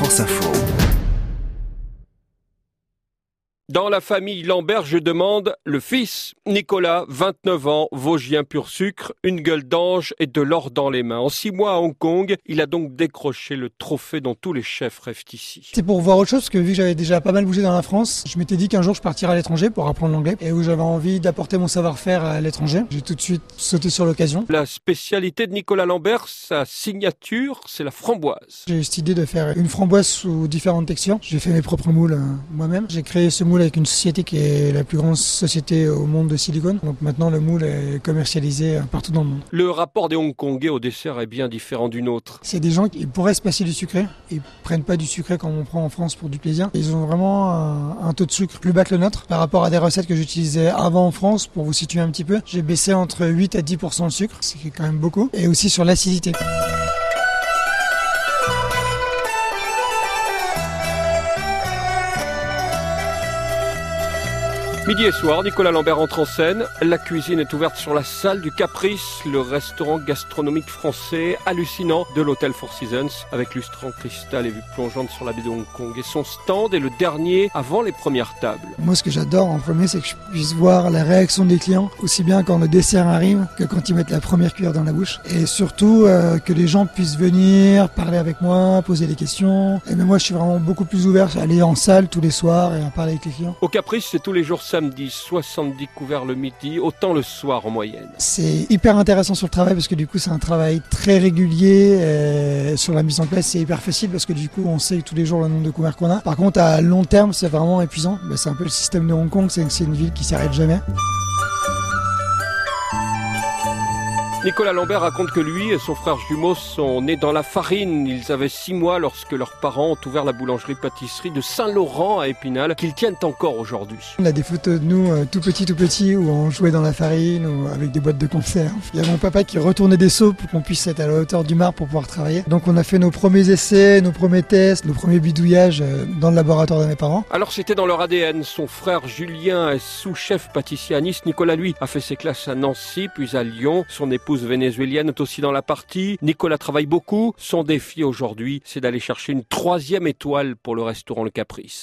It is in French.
France Info. Dans la famille Lambert, je demande le fils. Nicolas, 29 ans, Vosgien pur sucre, une gueule d'ange et de l'or dans les mains. En 6 mois à Hong Kong, il a donc décroché le trophée dont tous les chefs rêvent ici. C'est pour voir autre chose, parce que vu que j'avais déjà pas mal bougé dans la France, je m'étais dit qu'un jour je partirais à l'étranger pour apprendre l'anglais et où j'avais envie d'apporter mon savoir-faire à l'étranger. J'ai tout de suite sauté sur l'occasion. La spécialité de Nicolas Lambert, sa signature, c'est la framboise. J'ai eu cette idée de faire une framboise sous différentes textures. J'ai fait mes propres moules moi-même. J'ai créé ce moule avec une société qui est la plus grande société au monde de silicone. Donc maintenant le moule est commercialisé partout dans le monde. Le rapport des Hongkongais au dessert est bien différent du nôtre. C'est des gens qui pourraient se passer du sucré. Ils prennent pas du sucré comme on prend en France pour du plaisir. Ils ont vraiment un taux de sucre plus bas que le nôtre. Par rapport à des recettes que j'utilisais avant en France, pour vous situer un petit peu, j'ai baissé entre 8 à 10% le sucre, ce qui est quand même beaucoup. Et aussi sur l'acidité. Midi et soir, Nicolas Lambert entre en scène. La cuisine est ouverte sur la salle du Caprice, le restaurant gastronomique français hallucinant de l'hôtel Four Seasons, avec lustre en cristal et vue plongeante sur la baie de Hong Kong. Et son stand est le dernier avant les premières tables. Moi, ce que j'adore en premier, c'est que je puisse voir la réaction des clients, aussi bien quand le dessert arrive que quand ils mettent la première cuillère dans la bouche. Et surtout, que les gens puissent venir, parler avec moi, poser des questions. Et même moi, je suis vraiment beaucoup plus ouvert à aller en salle tous les soirs et à parler avec les clients. Au Caprice, c'est tous les jours samedi, 70 couverts le midi, autant le soir en moyenne. C'est hyper intéressant sur le travail parce que du coup c'est un travail très régulier. Sur la mise en place c'est hyper facile parce que du coup on sait tous les jours le nombre de couverts qu'on a. Par contre à long terme c'est vraiment épuisant. C'est un peu le système de Hong Kong, c'est une ville qui s'arrête jamais. Nicolas Lambert raconte que lui et son frère jumeau sont nés dans la farine. Ils avaient 6 mois lorsque leurs parents ont ouvert la boulangerie-pâtisserie de Saint-Laurent à Épinal, qu'ils tiennent encore aujourd'hui. On a des photos de nous tout petits où on jouait dans la farine ou avec des boîtes de conserve. Il y a mon papa qui retournait des seaux pour qu'on puisse être à la hauteur du marbre pour pouvoir travailler. Donc on a fait nos premiers essais, nos premiers tests, nos premiers bidouillages dans le laboratoire de mes parents. Alors c'était dans leur ADN. Son frère Julien est sous-chef pâtissier à Nice. Nicolas, lui, a fait ses classes à Nancy, puis à Lyon. Son épouse vénézuélienne est aussi dans la partie. Nicolas travaille beaucoup. Son défi aujourd'hui, c'est d'aller chercher une 3e étoile pour le restaurant Le Caprice.